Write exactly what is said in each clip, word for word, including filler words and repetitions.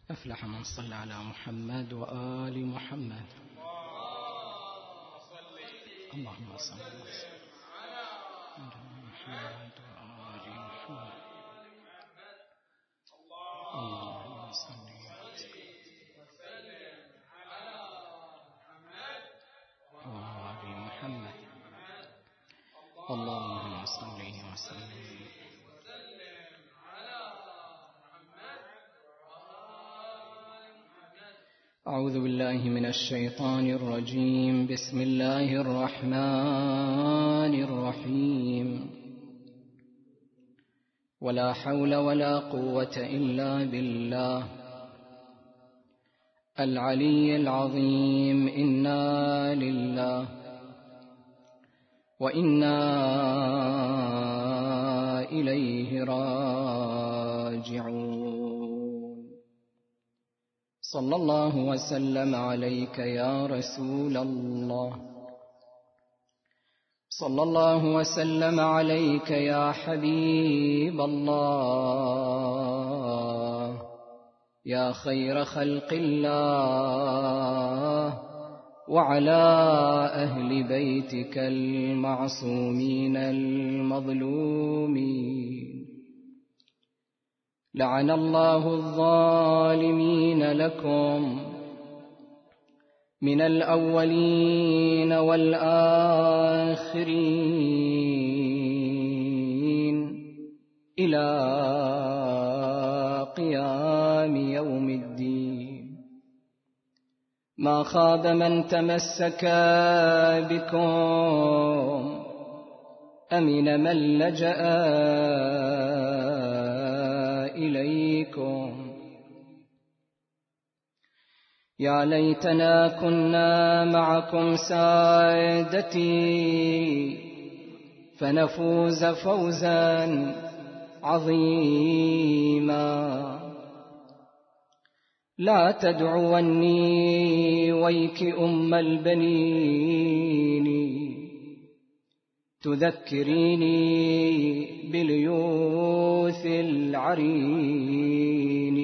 أفلح من صلى على محمد وآل محمد. اللهم صل على محمد وآل محمد. اللهم صل وآل محمد. اللهم صل وسلم. أعوذ بالله من الشيطان الرجيم. بسم الله الرحمن الرحيم. ولا حول ولا قوة إلا بالله العلي العظيم. إنا لله وإنا إليه راجعون. صلى الله وسلم عليك يا رسول الله. صلى الله وسلم عليك يا حبيب الله. يا خير خلق الله. وعلى أهل بيتك المعصومين المظلومين. لعن الله الظالمين لكم من الأولين والآخرين إلى قيام يوم الدين. ما خاب من تمسك بكم. أمن من لجأ إليكم. يا ليتنا كنا معكم سادتي فنفوز فوزا عظيما. لا تدعوني ويك أم البنين. تذكريني باليوث العرين.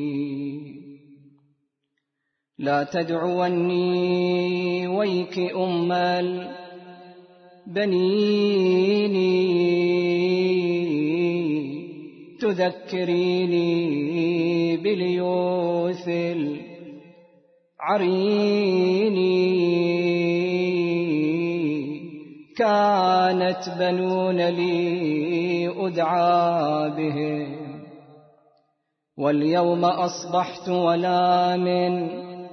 لا تدعوني ويك أم البنين. تذكريني باليوث العرين. كانت بنون لي أدعى بهم واليوم أصبحت ولا من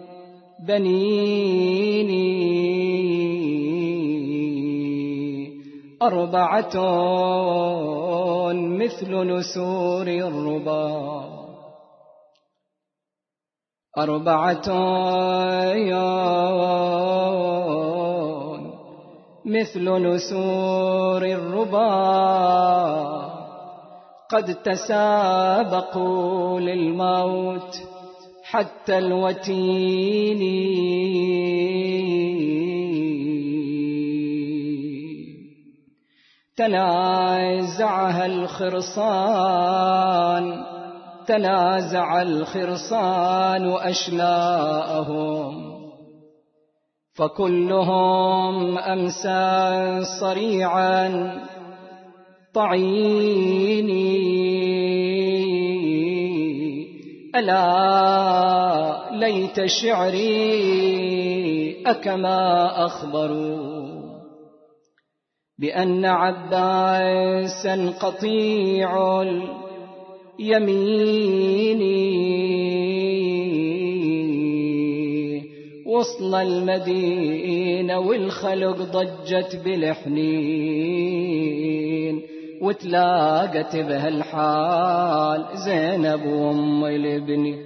بنيني. أربعة مثل نسور الربا. أربعة مثل نسور الربا. قد تسابقوا للموت حتى الوتين. تنازعها الخرصان. تنازع الخرصان أشلاءهم. فكلهم أمسى صريعا طعيني. ألا ليت شعري أكما أخبروا بأن عباسا قطيع اليمين. وصل المدينة والخلق ضجت بالحنين. وتلاقت بهالحال زينب وام الابن.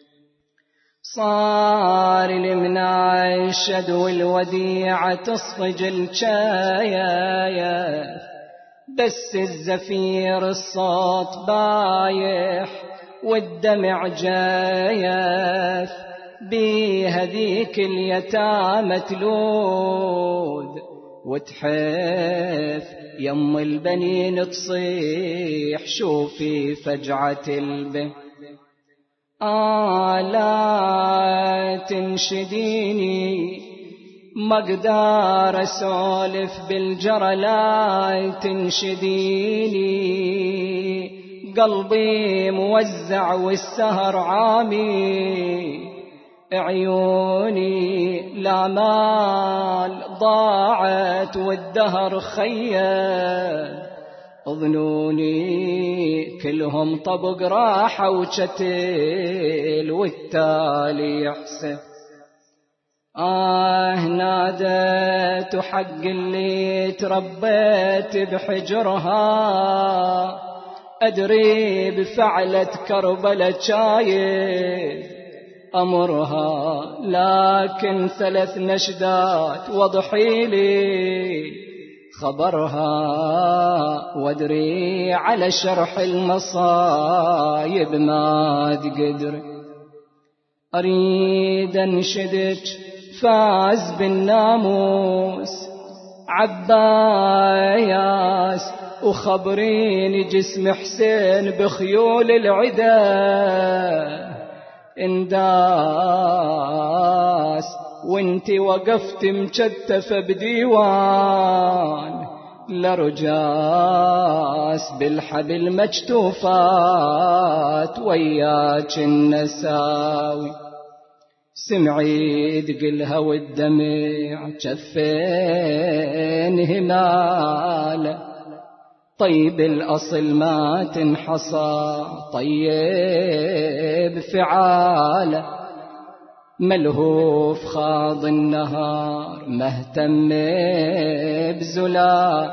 صار المناشد والوديعة تصفج الشاية. بس الزفير الصوت بايح والدمع جايف. بهذيك اليتامى تلود وتحف يم البنين تصيح. شوفي فجعة البه آه لا تنشديني ما اقدر اسولف بالجرى، لا تنشديني قلبي موزع والسهر عامي عيوني، لا مال ضاعت والدهر خيل، ظنوني كلهم طبق راحة وشتل والتالي يحسن. آه نادت حق اللي تربيت بحجرها، أدري بفعلة كربلة شايف أمرها، لكن ثلاث نشدات وضحي لي خبرها، وادري على شرح المصايب ما تقدر. أريد أنشدك فاز بالناموس عباس، وخبريني جسم حسين بخيول العدا انداس، وانتي وقفت مكتفة بديوان لرجاس بالحبل مجتوفات وياك النساوي. سمعي دقلها والدمع جفين همالة، طيب الأصل ما تنحصى طيب فعالة، ملهوف خاض النهار مهتم بزلا،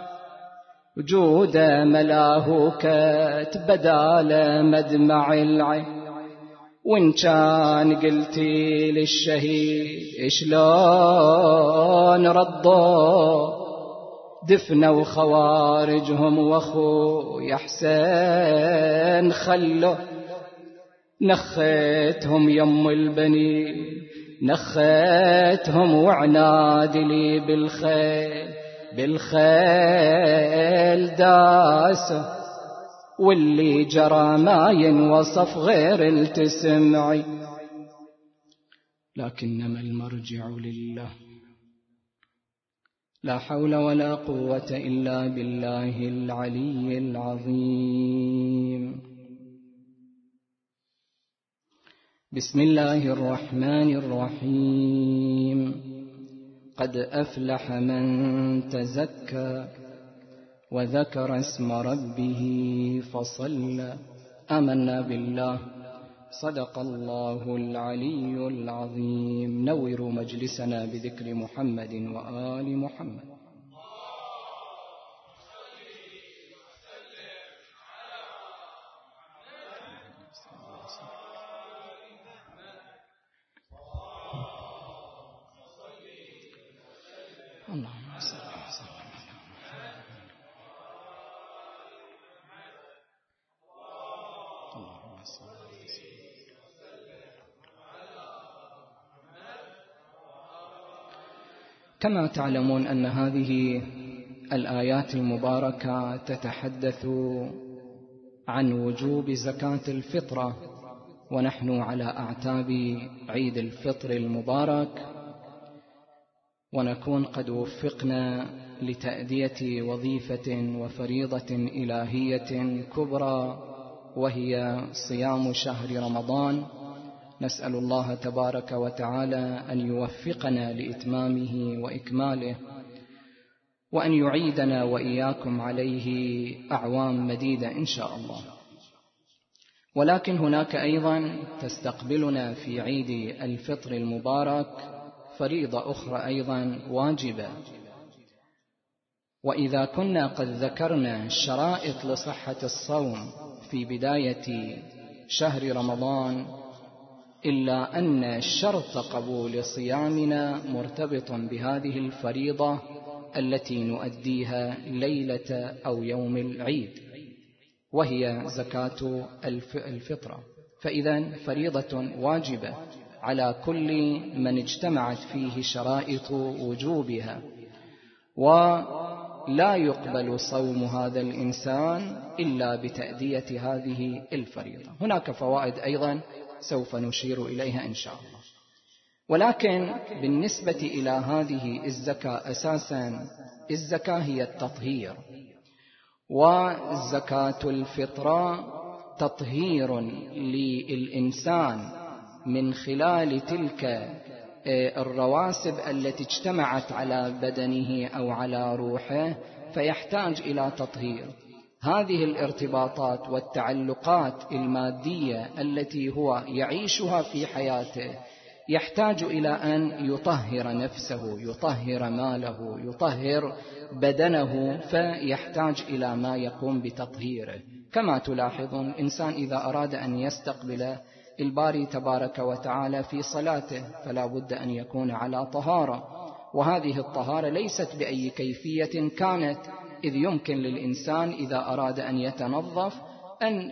وجوده ملاهوكت بدال مدمع العين. وإن كان قلتي للشهيد شلون رضوا دفنوا خوارجهم واخو يحسن خلوا، نخيتهم يم البني نخيتهم وعناد لي بالخيل بالخيل داسه، واللي جرى ما ينوصف غير التسمعي، لكنما المرجع لله، لا حول ولا قوة إلا بالله العلي العظيم. بسم الله الرحمن الرحيم. قد أفلح من تزكى وذكر اسم ربه فصلى. آمنا بالله، صدق الله العلي العظيم. نوروا مجلسنا بذكر محمد وآل محمد. اللهم صل وسلم. كما تعلمون أن هذه الآيات المباركة تتحدث عن وجوب زكاة الفطرة، ونحن على أعتاب عيد الفطر المبارك، ونكون قد وفقنا لتأدية وظيفة وفريضة إلهية كبرى، وهي صيام شهر رمضان. نسأل الله تبارك وتعالى أن يوفقنا لإتمامه وإكماله، وأن يعيدنا وإياكم عليه أعوام مديدة إن شاء الله. ولكن هناك أيضا تستقبلنا في عيد الفطر المبارك فريضة أخرى أيضا واجبة، وإذا كنا قد ذكرنا الشرائط لصحة الصوم في بداية شهر رمضان، إلا أن شرط قبول صيامنا مرتبط بهذه الفريضة التي نؤديها ليلة أو يوم العيد، وهي زكاة الفطرة. فإذا فريضة واجبة على كل من اجتمعت فيه شرائط وجوبها. لا يقبل صوم هذا الإنسان إلا بتأدية هذه الفريضة. هناك فوائد أيضا سوف نشير إليها إن شاء الله. ولكن بالنسبة إلى هذه الزكاة أساسا الزكاة هي التطهير، والزكاة الفطرة تطهير للإنسان من خلال تلك الرواسب التي اجتمعت على بدنه أو على روحه، فيحتاج إلى تطهير. هذه الارتباطات والتعلقات المادية التي هو يعيشها في حياته يحتاج إلى أن يطهر نفسه، يطهر ماله، يطهر بدنه، فيحتاج إلى ما يقوم بتطهيره. كما تلاحظون إنسان إذا أراد أن يستقبل الباري تبارك وتعالى في صلاته فلا بد أن يكون على طهارة، وهذه الطهارة ليست بأي كيفية كانت، إذ يمكن للإنسان إذا أراد أن يتنظف أن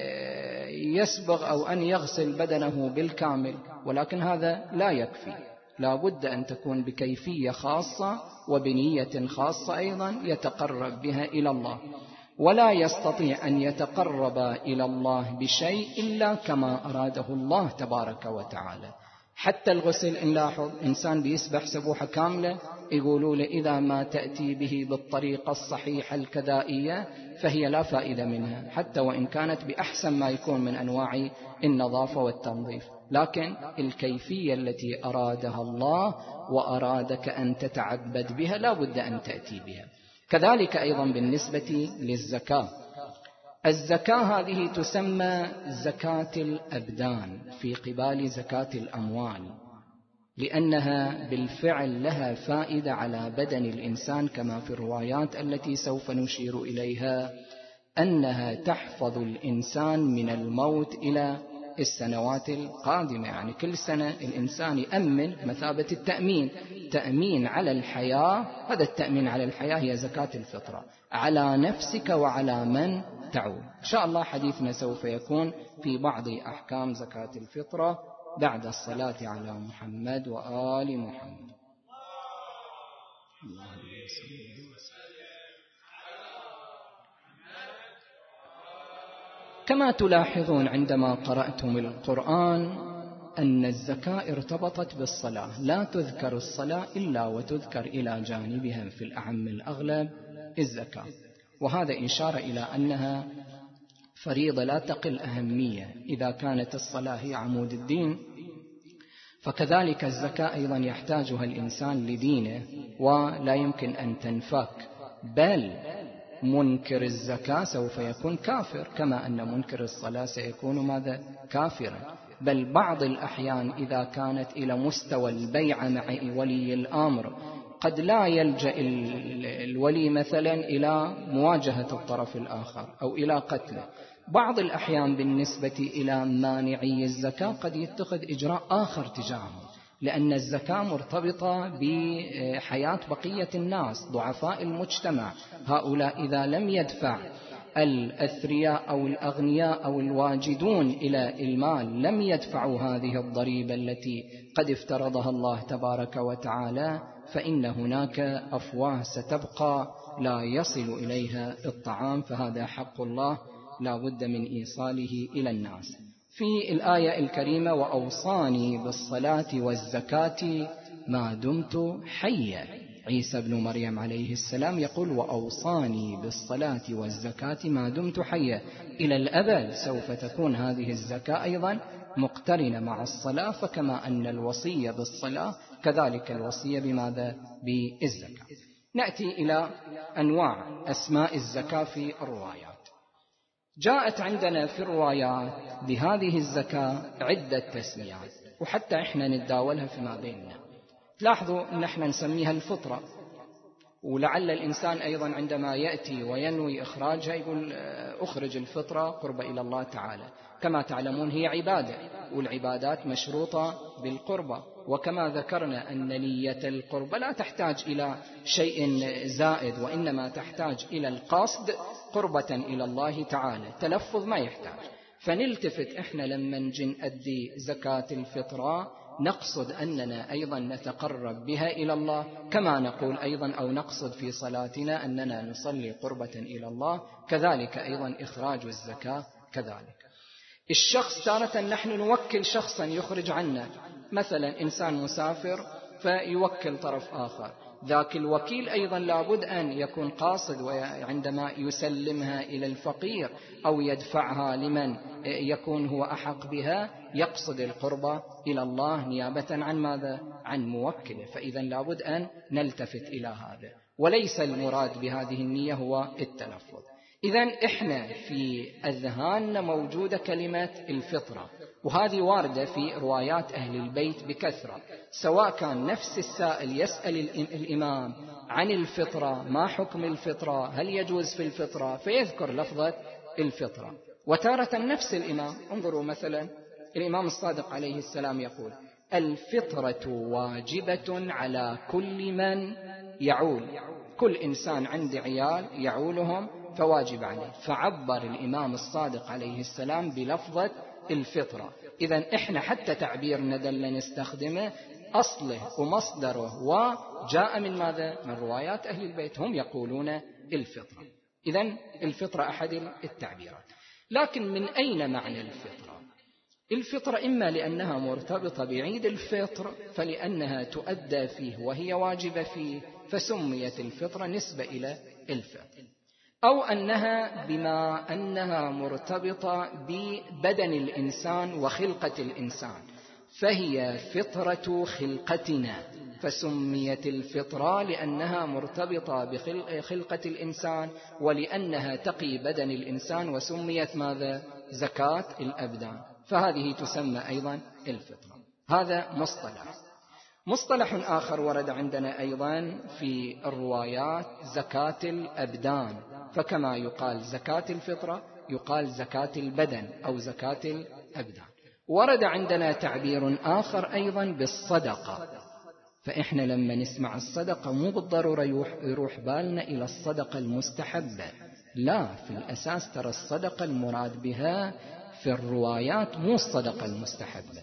يسبغ أو أن يغسل بدنه بالكامل، ولكن هذا لا يكفي، لا بد أن تكون بكيفية خاصة وبنية خاصة أيضا يتقرب بها إلى الله. ولا يستطيع أن يتقرب إلى الله بشيء إلا كما أراده الله تبارك وتعالى. حتى الغسل إن لاحظ إنسان بيسبح سبوحة كاملة يقولوا له إذا ما تأتي به بالطريقة الصحيحة الكذائية فهي لا فائدة منها، حتى وإن كانت بأحسن ما يكون من أنواع النظافة والتنظيف، لكن الكيفية التي أرادها الله وأرادك أن تتعبد بها لا بد أن تأتي بها. كذلك أيضا بالنسبة للزكاة، الزكاة هذه تسمى زكاة الأبدان في قبال زكاة الأموال، لأنها بالفعل لها فائدة على بدن الإنسان، كما في الروايات التي سوف نشير إليها أنها تحفظ الإنسان من الموت إلى السنوات القادمة. يعني كل سنة الإنسان يأمن مثابة التأمين، تأمين على الحياة. هذا التأمين على الحياة هي زكاة الفطرة على نفسك وعلى من تعود. إن شاء الله حديثنا سوف يكون في بعض أحكام زكاة الفطرة بعد الصلاة على محمد وآل محمد. كما تلاحظون عندما قرأتم القرآن أن الزكاة ارتبطت بالصلاة، لا تذكر الصلاة إلا وتذكر إلى جانبها في الأعم الأغلب الزكاة، وهذا إشارة إلى أنها فريضة لا تقل أهمية. إذا كانت الصلاة هي عمود الدين فكذلك الزكاة أيضا يحتاجها الإنسان لدينه ولا يمكن أن تنفك، بل منكر الزكاة سوف يكون كافر، كما أن منكر الصلاة سيكون ماذا؟ كافرا. بل بعض الأحيان إذا كانت إلى مستوى البيعة مع ولي الأمر قد لا يلجأ الولي مثلا إلى مواجهة الطرف الآخر أو إلى قتله. بعض الأحيان بالنسبة إلى مانعي الزكاة قد يتخذ إجراء آخر تجاهه، لأن الزكاة مرتبطة بحياة بقية الناس، ضعفاء المجتمع. هؤلاء إذا لم يدفع الأثرياء أو الأغنياء أو الواجدون إلى المال لم يدفعوا هذه الضريبة التي قد افترضها الله تبارك وتعالى، فإن هناك أفواه ستبقى لا يصل إليها الطعام، فهذا حق الله لا بد من إيصاله إلى الناس. في الآية الكريمة وأوصاني بالصلاة والزكاة ما دمت حيا، عيسى بن مريم عليه السلام يقول وأوصاني بالصلاة والزكاة ما دمت حيا، إلى الأبد سوف تكون هذه الزكاة أيضا مقترنة مع الصلاة، فكما أن الوصية بالصلاة كذلك الوصية بماذا؟ بالزكاة. نأتي إلى أنواع أسماء الزكاة في الروايات. جاءت عندنا في الروايات بهذه الزكاة عدة تسميات، وحتى إحنا نتداولها فيما بيننا. تلاحظوا أن احنا نسميها الفطرة، ولعل الإنسان أيضا عندما يأتي وينوي إخراجها يقول أخرج الفطرة قرب إلى الله تعالى. كما تعلمون هي عبادة، والعبادات مشروطة بالقربة، وكما ذكرنا أن نية القربة لا تحتاج إلى شيء زائد، وإنما تحتاج إلى القصد قربة إلى الله تعالى، تلفظ ما يحتاج. فنلتفت إحنا لما نجي نأدي زكاة الفطرة نقصد أننا أيضا نتقرب بها إلى الله، كما نقول أيضا أو نقصد في صلاتنا أننا نصلي قربة إلى الله، كذلك أيضا إخراج الزكاة كذلك. الشخص تارة نحن نوكل شخصا يخرج عنا، مثلا إنسان مسافر فيوكل طرف آخر، ذاك الوكيل أيضا لابد أن يكون قاصد، وعندما يسلمها إلى الفقير أو يدفعها لمن يكون هو أحق بها يقصد القربة إلى الله نيابة عن ماذا؟ عن موكله. فإذا لابد أن نلتفت إلى هذا، وليس المراد بهذه النية هو التلفظ. إذن إحنا في أذهاننا موجودة كلمة الفطرة، وهذه واردة في روايات أهل البيت بكثرة، سواء كان نفس السائل يسأل الإمام عن الفطرة، ما حكم الفطرة، هل يجوز في الفطرة، فيذكر لفظة الفطرة. وتارة نفس الإمام، انظروا مثلا الإمام الصادق عليه السلام يقول: الفطرة واجبة على كل من يعول، كل إنسان عنده عيال يعولهم فواجب عليه، فعبر الإمام الصادق عليه السلام بلفظة الفطرة. إذن إحنا حتى تعبيرنا دل نستخدمه أصله ومصدره وجاء من ماذا؟ من روايات أهل البيت، هم يقولون الفطرة. إذن الفطرة أحد التعبيرات. لكن من أين معنى الفطرة؟ الفطرة إما لأنها مرتبطة بعيد الفطر فلأنها تؤدى فيه وهي واجبة فيه فسميت الفطرة نسبة إلى الفطر، أو أنها بما أنها مرتبطة ببدن الإنسان وخلقة الإنسان فهي فطرة خلقتنا فسميت الفطرة لأنها مرتبطة بخلقة الإنسان ولأنها تقي بدن الإنسان وسميت ماذا؟ زكاة الأبدان، فهذه تسمى أيضا الفطرة. هذا مصطلح. مصطلح آخر ورد عندنا أيضا في الروايات زكاة الأبدان، فكما يقال زكاة الفطرة يقال زكاة البدن أو زكاة الأبدان. ورد عندنا تعبير آخر أيضا بالصدقة، فإحنا لما نسمع الصدقة مو بالضرورة يروح بالنا إلى الصدقة المستحبة، لا، في الأساس ترى الصدقة المراد بها في الروايات مو الصدقة المستحبة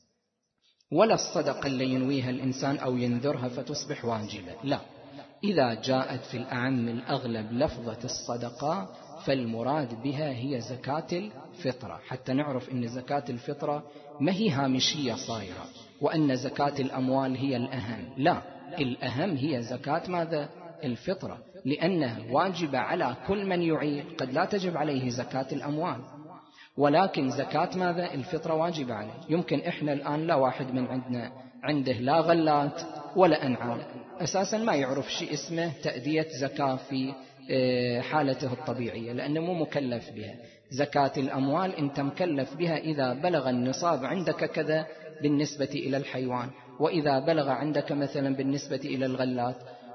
ولا الصدقة اللي ينويها الإنسان أو ينذرها فتصبح واجبة، لا، إذا جاءت في الأعم الأغلب لفظة الصدقة فالمراد بها هي زكاة الفطرة، حتى نعرف أن زكاة الفطرة ما هي هامشية صايرة وأن زكاة الأموال هي الأهم، لا، الأهم هي زكاة ماذا؟ الفطرة، لأنها واجبة على كل من يعيل، قد لا تجب عليه زكاة الأموال، ولكن زكاة ماذا؟ الفطرة واجبة عليه. يمكن إحنا الآن لا واحد من عندنا عنده لا غلات ولا أنعام، أساسا ما يعرف شيء اسمه تأدية زكاة في حالته الطبيعية لأنه مو مكلف بها. زكاة الأموال أنت مكلف بها إذا بلغ النصاب عندك كذا بالنسبة إلى الحيوان، وإذا بلغ عندك مثلا بالنسبة إلى الغلات.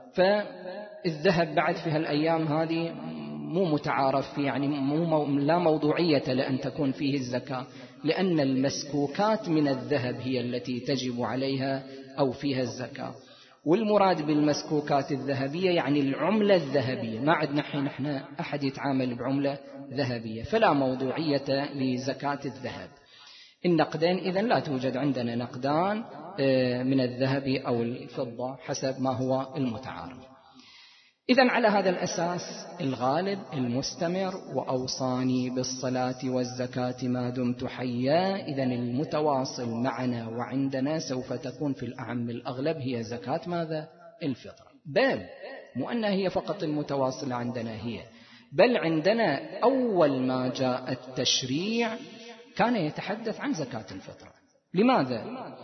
فالذهب بعد في هالأيام هذه مو متعارف فيه، يعني مو لا موضوعية لأن تكون فيه الزكاة، لأن المسكوكات من الذهب هي التي تجب عليها أو فيها الزكاة. والمراد بالمسكوكات الذهبية يعني العملة الذهبية، ما عندنا حين احنا أحد يتعامل بعملة ذهبية، فلا موضوعية لزكاة الذهب. النقدين إذن لا توجد عندنا نقدان من الذهب أو الفضة حسب ما هو المتعارف. إذن على هذا الأساس الغالب المستمر وأوصاني بالصلاة والزكاة ما دمت حيا، إذن المتواصل معنا وعندنا سوف تكون في الأعم الأغلب هي زكاة ماذا؟ الفطرة، بل مو أنها هي فقط المتواصل عندنا هي، بل عندنا أول ما جاء التشريع كان يتحدث عن زكاة الفطرة. لماذا؟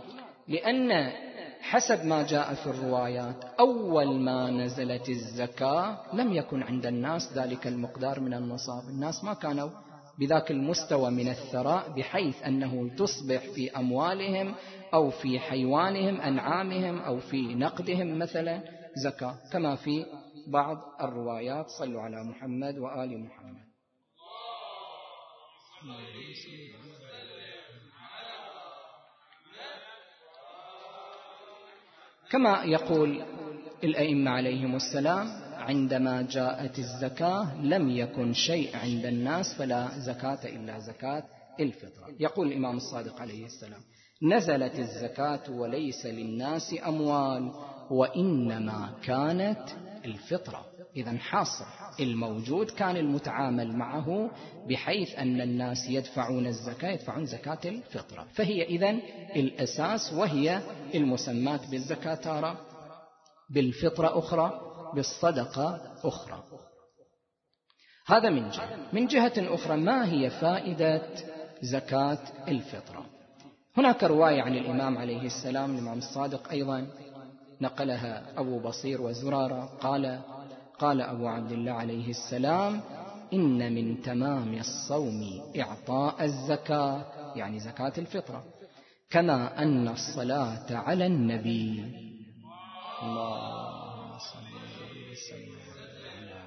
لأن حسب ما جاء في الروايات أول ما نزلت الزكاة لم يكن عند الناس ذلك المقدار من النصاب، الناس ما كانوا بذاك المستوى من الثراء بحيث أنه تصبح في أموالهم أو في حيوانهم أنعامهم أو في نقدهم مثلا زكاة، كما في بعض الروايات. صلوا على محمد وآل محمد. كما يقول الأئمة عليهم السلام عندما جاءت الزكاة لم يكن شيء عند الناس فلا زكاة إلا زكاة الفطرة. يقول الإمام الصادق عليه السلام: نزلت الزكاة وليس للناس أموال وإنما كانت الفطرة. إذن حاصر الموجود كان المتعامل معه بحيث أن الناس يدفعون الزكاة، يدفعون زكاة الفطرة، فهي إذن الأساس، وهي المسمات بالزكاة تارة، بالفطرة أخرى، بالصدقة أخرى. هذا من جهة. من جهة أخرى، ما هي فائدة زكاة الفطرة؟ هناك رواية عن الإمام عليه السلام، الإمام الصادق أيضا نقلها أبو بصير وزرارة، قال قال أبو عبد الله عليه السلام: إن من تمام الصوم إعطاء الزكاة، يعني زكاة الفطرة، كما أن الصلاة على النبي. اللهم صل وسلم على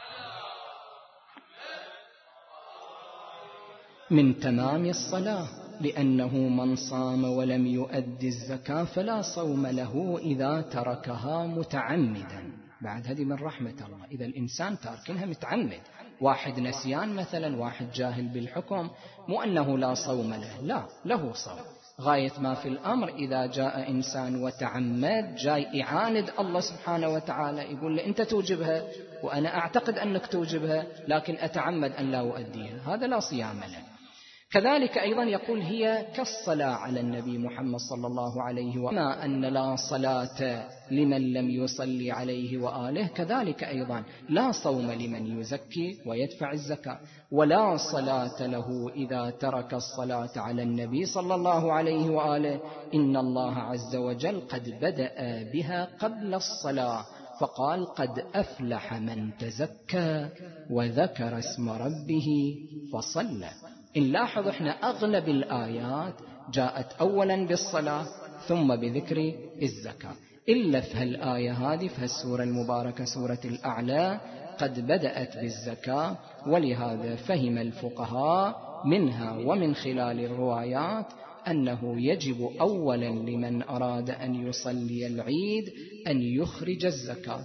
من تمام الصلاة، لأنه من صام ولم يؤدي الزكاة فلا صوم له إذا تركها متعمدا. بعد هذه من رحمة الله، إذا الإنسان تاركنها متعمد، واحد نسيان مثلا، واحد جاهل بالحكم، مو أنه لا صوم له، لا، له صوم. غاية ما في الأمر إذا جاء إنسان وتعمد، جاي إعاند الله سبحانه وتعالى، يقول له أنت توجبها وأنا أعتقد أنك توجبها لكن أتعمد أن لا أؤديها، هذا لا صيام له. كذلك أيضا يقول هي كالصلاة على النبي محمد صلى الله عليه وآله، ما أن لا صلاة لمن لم يصلي عليه وآله، كذلك أيضا لا صوم لمن يزكي ويدفع الزكاة، ولا صلاة له إذا ترك الصلاة على النبي صلى الله عليه وآله. إن الله عز وجل قد بدأ بها قبل الصلاة، فقال: قد أفلح من تزكى وذكر اسم ربه فصلى. إن لاحظ إحنا أغلب الآيات جاءت أولا بالصلاة ثم بذكر الزكاة، إلا في هالآية هذه في هالسورة المباركة سورة الأعلى قد بدأت بالزكاة. ولهذا فهم الفقهاء منها ومن خلال الروايات أنه يجب أولا لمن أراد أن يصلي العيد أن يخرج الزكاة،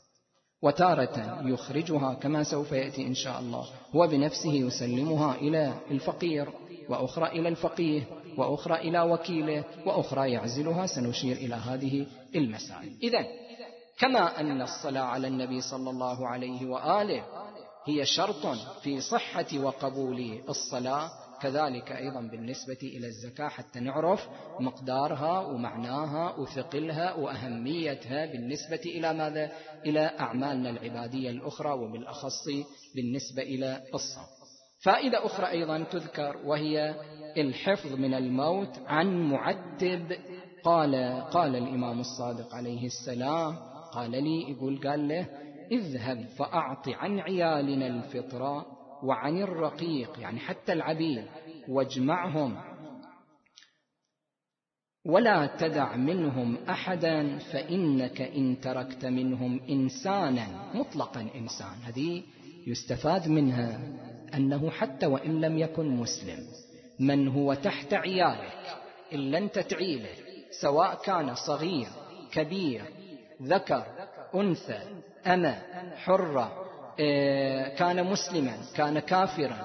وتارة يخرجها كما سوف يأتي إن شاء الله هو بنفسه يسلمها إلى الفقير، وأخرى إلى الفقيه، وأخرى إلى وكيله، وأخرى يعزلها. سنشير إلى هذه المسائل. إذن كما أن الصلاة على النبي صلى الله عليه وآله هي شرط في صحة وقبول الصلاة، كذلك أيضا بالنسبة إلى الزكاة، حتى نعرف مقدارها ومعناها وثقلها وأهميتها بالنسبة إلى ماذا؟ إلى أعمالنا العبادية الأخرى، وبالأخص بالنسبة إلى الصوم. فائدة أخرى أيضا تذكر، وهي الحفظ من الموت عن معتب. قال قال الإمام الصادق عليه السلام، قال لي يقول قال له: اذهب فأعط عن عيالنا الفطرة وعن الرقيق، يعني حتى العبيد، واجمعهم ولا تدع منهم أحدا، فإنك إن تركت منهم إنسانا، مطلقا إنسان، هذه يستفاد منها أنه حتى وإن لم يكن مسلم، من هو تحت عيالك إلا أنت تعيله، سواء كان صغير كبير ذكر أنثى أمة حرة، كان مسلما كان كافرا،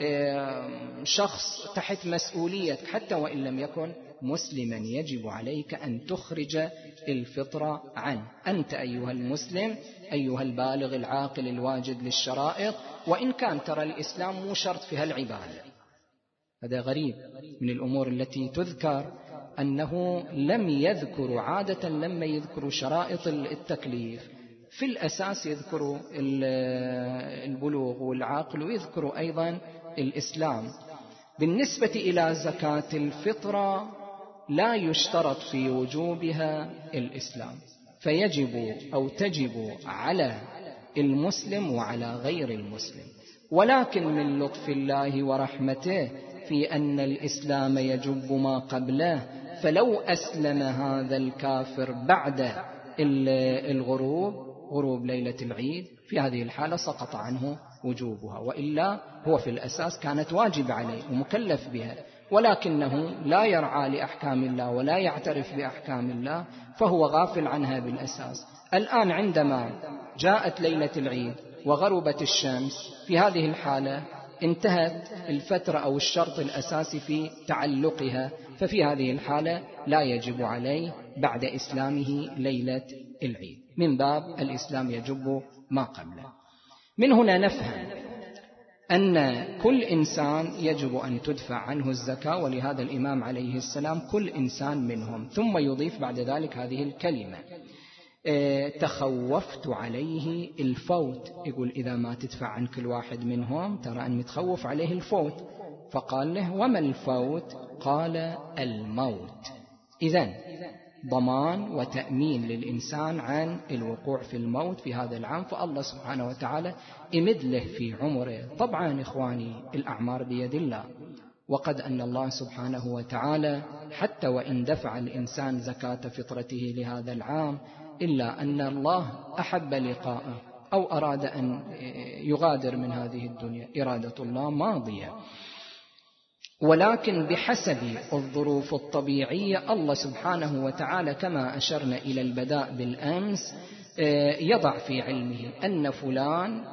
شخص تحت مسؤوليتك، حتى وإن لم يكن مسلما، يجب عليك أن تخرج الفطرة عنه. أنت أيها المسلم، أيها البالغ العاقل الواجد للشرائط، وإن كان ترى الإسلام مو شرط في هالعبادة. هذا غريب من الأمور التي تذكر، أنه لم يذكر عادة لما يذكر شرائط التكليف في الأساس يذكر البلوغ والعقل، ويذكر أيضا الإسلام. بالنسبة إلى زكاة الفطرة لا يشترط في وجوبها الإسلام، فيجب أو تجب على المسلم وعلى غير المسلم، ولكن من لطف الله ورحمته في أن الإسلام يجب ما قبله، فلو أسلم هذا الكافر بعد الغروب غروب ليلة العيد، في هذه الحالة سقط عنه وجوبها، وإلا هو في الأساس كانت واجب عليه ومكلف بها، ولكنه لا يرعى لأحكام الله ولا يعترف بأحكام الله، فهو غافل عنها بالأساس. الآن عندما جاءت ليلة العيد وغربت الشمس، في هذه الحالة انتهت الفترة أو الشرط الأساسي في تعلقها، ففي هذه الحالة لا يجب عليه بعد إسلامه ليلة العيد، من باب الإسلام يجب ما قبله. من هنا نفهم أن كل إنسان يجب أن تدفع عنه الزكاة، ولهذا الإمام عليه السلام كل إنسان منهم، ثم يضيف بعد ذلك هذه الكلمة: اه تخوفت عليه الفوت. يقول إذا ما تدفع عن كل واحد منهم ترى أن متخوف عليه الفوت. فقال له: وما الفوت؟ قال: الموت. إذن ضمان وتأمين للإنسان عن الوقوع في الموت في هذا العام، فالله سبحانه وتعالى امد له في عمره. طبعا إخواني الأعمار بيد الله، وقد أن الله سبحانه وتعالى حتى وإن دفع الإنسان زكاة فطرته لهذا العام إلا أن الله أحب لقاءه أو أراد أن يغادر من هذه الدنيا، إرادة الله ماضية، ولكن بحسب الظروف الطبيعية الله سبحانه وتعالى كما أشرنا إلى البداء بالأمس يضع في علمه أن فلان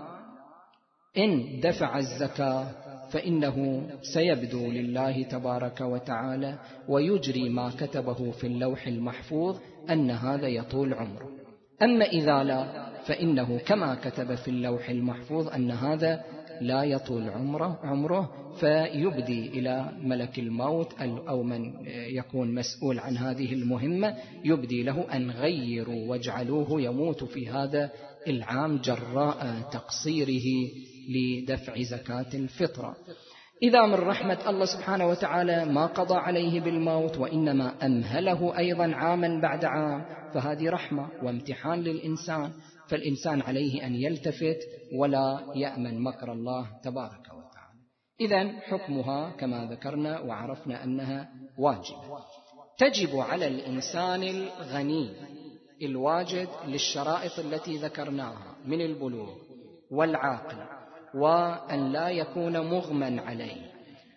إن دفع الزكاة فإنه سيبدو لله تبارك وتعالى ويجري ما كتبه في اللوح المحفوظ أن هذا يطول عمره. أما إذا لا فإنه كما كتب في اللوح المحفوظ أن هذا لا يطول عمره, عمره فيبدي إلى ملك الموت أو من يكون مسؤول عن هذه المهمة، يبدي له أن غيروا واجعلوه يموت في هذا العام جراء تقصيره لدفع زكاة الفطرة. إذا من رحمة الله سبحانه وتعالى ما قضى عليه بالموت وإنما أمهله أيضا عاما بعد عام، فهذه رحمة وامتحان للإنسان، فالإنسان عليه أن يلتفت ولا يأمن مكر الله تبارك وتعالى. إذن حكمها كما ذكرنا وعرفنا أنها واجبة. تجب على الإنسان الغني الواجد للشرائط التي ذكرناها من البلوغ والعاقل، وأن لا يكون مغمى عليه،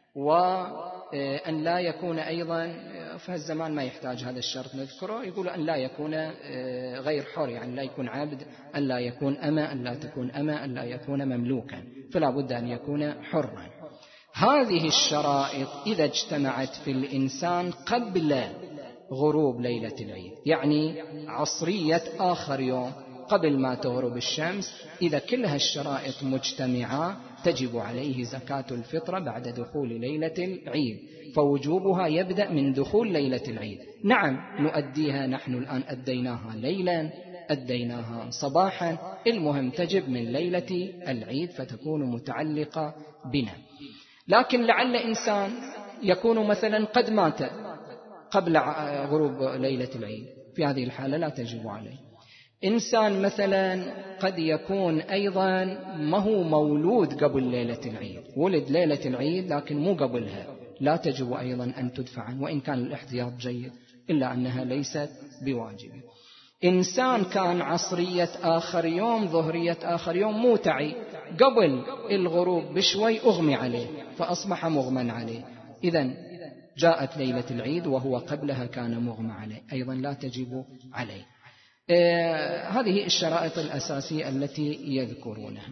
وأن لا يكون أيضا في هالزمان ما يحتاج هذا الشرط نذكره، يقول أن لا يكون غير حر، يعني لا يكون عبد، أن لا يكون أما، أن لا تكون أما، أن لا يكون مملوكا، فلا بد أن يكون حرا. هذه الشرائط إذا اجتمعت في الإنسان قبل غروب ليلة العيد، يعني عصرية آخر يوم قبل ما تغرب الشمس، إذا كل هالشرائط مجتمعة تجب عليه زكاة الفطرة بعد دخول ليلة العيد، فوجوبها يبدأ من دخول ليلة العيد. نعم نؤديها نحن الآن، أديناها ليلا أديناها صباحا، المهم تجب من ليلة العيد فتكون متعلقة بنا. لكن لعل إنسان يكون مثلا قد مات قبل غروب ليلة العيد، في هذه الحالة لا تجب عليه. إنسان مثلا قد يكون أيضا ما هو مولود قبل ليلة العيد، ولد ليلة العيد لكن مو قبلها، لا تجب أيضا أن تدفع عنه وإن كان الاحتياط جيد، إلا أنها ليست بواجبة. إنسان كان عصرية آخر يوم ظهرية آخر يوم مو تعي، قبل الغروب بشوي أغمي عليه فأصبح مغمى عليه، إذن جاءت ليلة العيد وهو قبلها كان مغمى عليه، أيضا لا تجب عليه. آه هذه الشرائط الأساسية التي يذكرونها.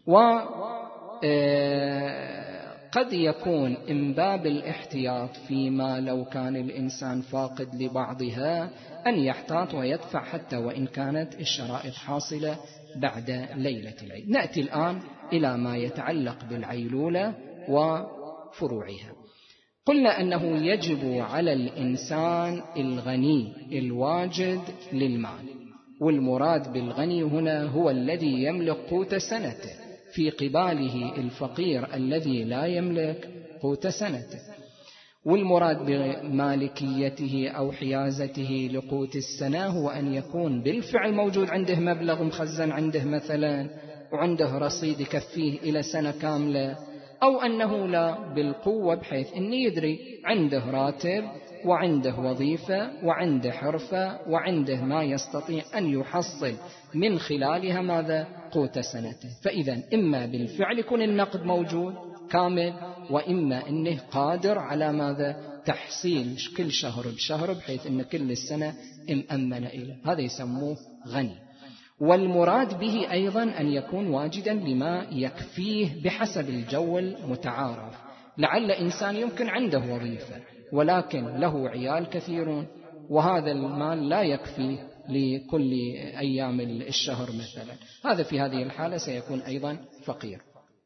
وقد آه يكون من باب الاحتياط فيما لو كان الإنسان فاقد لبعضها أن يحتاط ويدفع حتى وإن كانت الشرائط حاصلة بعد ليلة العيد. نأتي الآن إلى ما يتعلق بالعيلولة وفروعها. قلنا أنه يجب على الإنسان الغني الواجد للمال، والمراد بالغني هنا هو الذي يملك قوت سنته، في قباله الفقير الذي لا يملك قوت سنته. والمراد بمالكيته أو حيازته لقوت السنة هو أن يكون بالفعل موجود عنده مبلغ مخزن عنده مثلا وعنده رصيد يكفيه إلى سنة كاملة، أو أنه لا بالقوة بحيث أن يدري عنده راتب وعنده وظيفة وعنده حرفة وعنده ما يستطيع أن يحصل من خلالها ماذا قوت سنته. فإذا إما بالفعل يكون النقد موجود كامل، وإما أنه قادر على ماذا تحصيل كل شهر بشهر بحيث أن كل السنة مأمن إليه، هذا يسموه غني. والمراد به أيضا أن يكون واجدا لما يكفيه بحسب الجو المتعارف. لعل إنسان يمكن عنده وظيفة ولكن له عيال كثيرون وهذا المال لا يكفي لكل أيام الشهر مثلا، هذا في هذه الحالة سيكون أيضا فقير.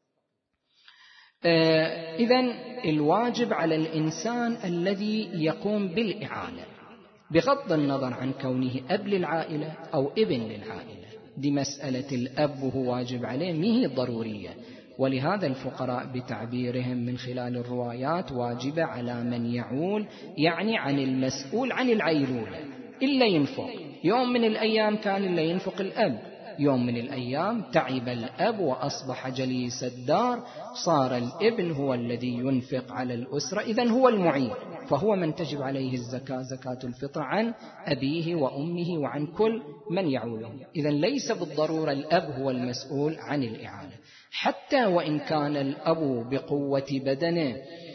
إذن الواجب على الإنسان الذي يقوم بالإعالة بغض النظر عن كونه أب للعائلة أو ابن للعائلة، دي مسألة الأب وهو واجب عليه مهي ضرورية، ولهذا الفقراء بتعبيرهم من خلال الروايات واجبة على من يعول، يعني عن المسؤول عن العيلولة. إلا ينفق يوم من الأيام كان إلا ينفق الأب، يوم من الأيام تعب الأب وأصبح جليس الدار، صار الابن هو الذي ينفق على الأسرة، إذن هو المعين، فهو من تجب عليه الزكاة، زكاة الفطر عن أبيه وأمه وعن كل من يعوله. إذن ليس بالضرورة الأب هو المسؤول عن الإعالة، حتى وإن كان الأب بقوة بدنه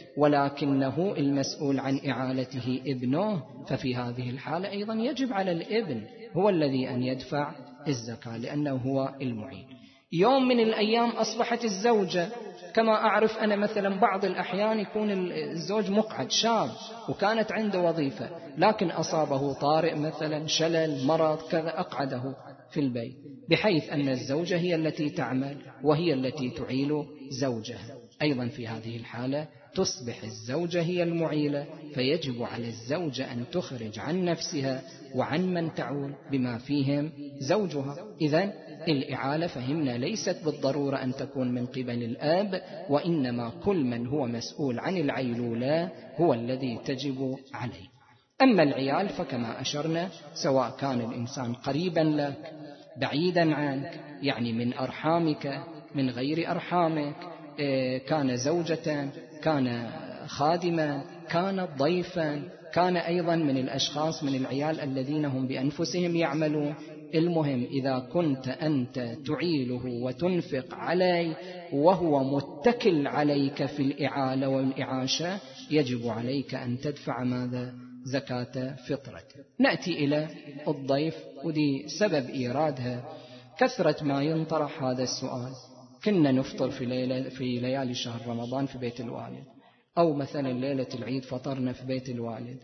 ولكنه المسؤول عن إعالته ابنه، ففي هذه الحالة أيضا يجب على الابن هو الذي أن يدفع الزكاة لأنه هو المعين. يوم من الأيام أصبحت الزوجة، كما أعرف أنا مثلا بعض الأحيان يكون الزوج مقعد شاب وكانت عنده وظيفة لكن أصابه طارئ مثلا شلل مرض كذا أقعده في البيت، بحيث أن الزوجة هي التي تعمل وهي التي تعيل زوجها. أيضا في هذه الحالة تصبح الزوجة هي المعيلة، فيجب على الزوجة أن تخرج عن نفسها وعن من تعول بما فيهم زوجها. إذن الإعالة فهمنا ليست بالضرورة أن تكون من قبل الآب، وإنما كل من هو مسؤول عن العيلولة هو الذي تجب عليه. أما العيال فكما أشرنا سواء كان الإنسان قريبا لك بعيدا عنك، يعني من أرحامك من غير أرحامك، كان زوجة كان خادما كان ضيفا كان أيضا من الأشخاص من العيال الذين هم بأنفسهم يعملون، المهم إذا كنت أنت تعيله وتنفق عليه وهو متكل عليك في الإعالة والإعاشة، يجب عليك أن تدفع ماذا؟ زكاة فطرته. نأتي إلى الضيف، ودي سبب إيرادها كثرة ما ينطرح هذا السؤال. كنا نفطر في, ليلة في ليالي شهر رمضان في بيت الوالد، أو مثلا ليلة العيد فطرنا في بيت الوالد،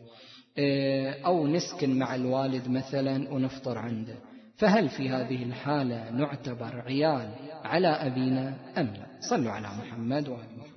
أو نسكن مع الوالد مثلا ونفطر عنده، فهل في هذه الحالة نعتبر عيال على أبينا أم لا؟ صلوا على محمد وآل محمد.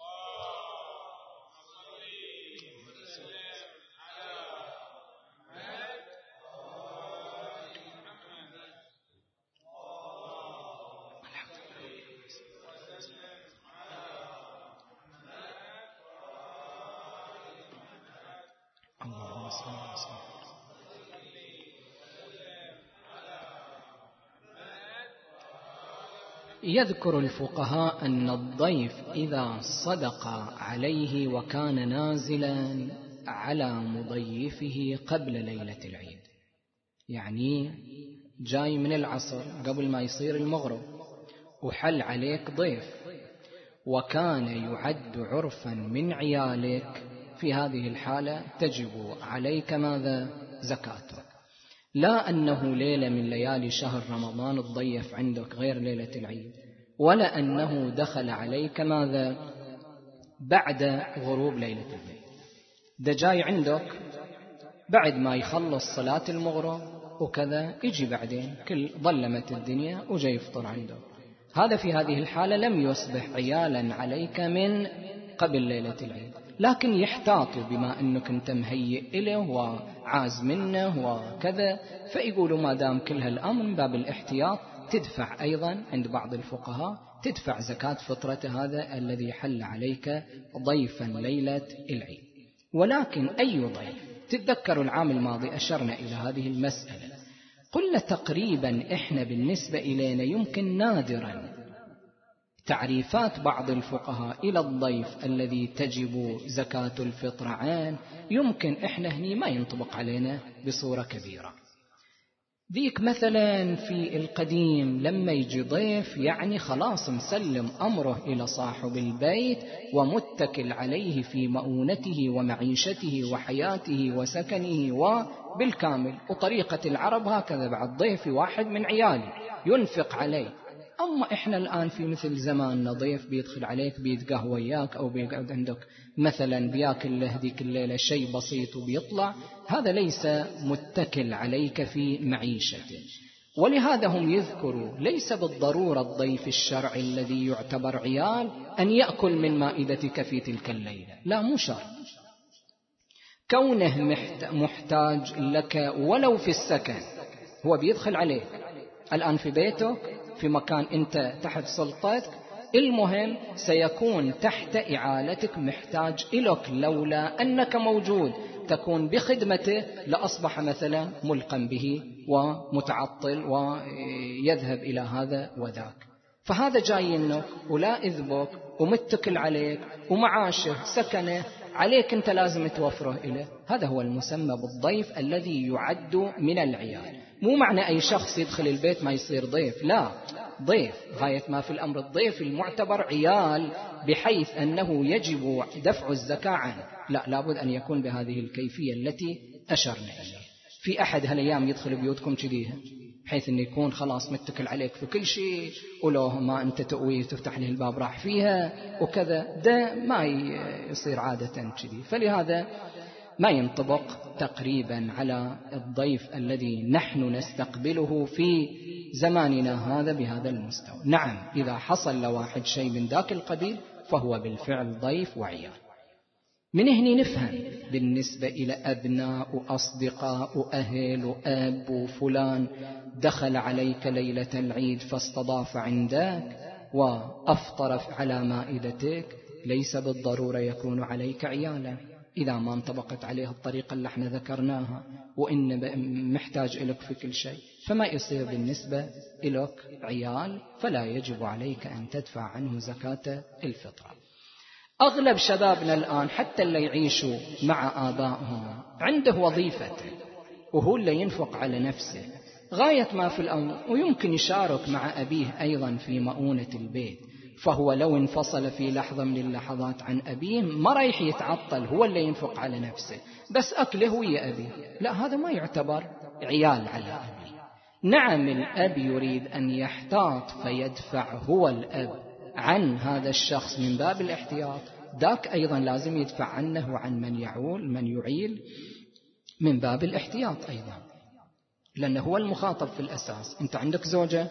يذكر الفقهاء أن الضيف إذا صدق عليه وكان نازلا على مضيفه قبل ليلة العيد، يعني جاي من العصر قبل ما يصير المغرب وحل عليك ضيف وكان يعد عرفا من عيالك، في هذه الحالة تجب عليك ماذا؟ زكاته. لا أنه ليلة من ليالي شهر رمضان الضيف عندك غير ليلة العيد، ولا أنه دخل عليك ماذا؟ بعد غروب ليلة العيد، ده جاي عندك بعد ما يخلص صلاة المغرب وكذا، يجي بعدين كل ظلمت الدنيا وجاي يفطر عندك، هذا في هذه الحالة لم يصبح عيالا عليك من قبل ليلة العيد، لكن يحتاطوا بما أنك أنت مهيئ إله وعاز منه وكذا، فيقولوا ما دام كل هالأمر من باب الاحتياط تدفع أيضا عند بعض الفقهاء تدفع زكاة فطرة هذا الذي حل عليك ضيفا ليلة العيد. ولكن أي ضيف؟ تتذكروا العام الماضي أشرنا إلى هذه المسألة، قلنا تقريبا إحنا بالنسبة إلينا يمكن نادرا تعريفات بعض الفقهاء إلى الضيف الذي تجب زكاة الفطر عنه، يمكن إحنا هني ما ينطبق علينا بصورة كبيرة. ذيك مثلا في القديم لما يجي ضيف يعني خلاص مسلم أمره إلى صاحب البيت ومتكل عليه في مؤونته ومعيشته وحياته وسكنه وبالكامل. وطريقة العرب هكذا، بعد ضيف واحد من عيالي ينفق عليه. أما إحنا الآن في مثل زماننا ضيف بيدخل عليك بيتقهوى وياك أو بيقعد عندك مثلا بياكل له ذيك الليلة شيء بسيط وبيطلع، هذا ليس متكل عليك في معيشته. ولهذا هم يذكروا ليس بالضرورة الضيف الشرعي الذي يعتبر عيال أن يأكل من مائدتك في تلك الليلة، لا، مو شرط. كونه محتاج لك ولو في السكن، هو بيدخل عليك الآن في بيتك في مكان أنت تحت سلطتك، المهم سيكون تحت إعالتك، محتاج إليك، لولا أنك موجود تكون بخدمته لأصبح مثلا ملقا به ومتعطل ويذهب إلى هذا وذاك. فهذا جاي إنك ولا إذبك ومتكل عليك ومعاشه سكنه عليك، أنت لازم توفره إليه. هذا هو المسمى بالضيف الذي يعد من العيال. مو معنى أي شخص يدخل البيت ما يصير ضيف، لا، ضيف غاية ما في الأمر الضيف المعتبر عيال بحيث أنه يجب دفع الزكاة عنه، لا، لابد أن يكون بهذه الكيفية التي أشرنا إليه. في أحد هالأيام يدخل بيوتكم كذيها بحيث أن يكون خلاص متكل عليك في كل شيء، ولو ما أنت تؤويه تفتح له الباب راح فيها وكذا، ده ما يصير عادة كذي. فلهذا ما ينطبق تقريبا على الضيف الذي نحن نستقبله في زماننا هذا بهذا المستوى. نعم، إذا حصل لواحد شيء من ذاك القبيل فهو بالفعل ضيف وعيال. من هنا نفهم بالنسبة إلى أبناء وأصدقاء وأهل وأب وفلان دخل عليك ليلة العيد فاستضاف عندك وأفطر على مائدتك، ليس بالضرورة يكون عليك عيالا إذا ما انطبقت عليه الطريقة اللي احنا ذكرناها، وإن محتاج إليك في كل شيء، فما يصير بالنسبة إليك عيال، فلا يجب عليك أن تدفع عنه زكاة الفطرة. أغلب شبابنا الآن حتى اللي يعيشوا مع آبائهم عنده وظيفته وهو اللي ينفق على نفسه غاية ما في الأمر، ويمكن يشارك مع أبيه أيضا في مؤونة البيت، فهو لو انفصل في لحظة من اللحظات عن أبيه ما رايح يتعطل، هو اللي ينفق على نفسه بس أكله ويا أبيه، لا، هذا ما يعتبر عيال على أبيه. نعم، الأب يريد أن يحتاط فيدفع هو الأب عن هذا الشخص من باب الاحتياط، ذاك أيضا لازم يدفع عنه وعن من يعول من يعيل من باب الاحتياط أيضا، لأنه هو المخاطب في الأساس. أنت عندك زوجة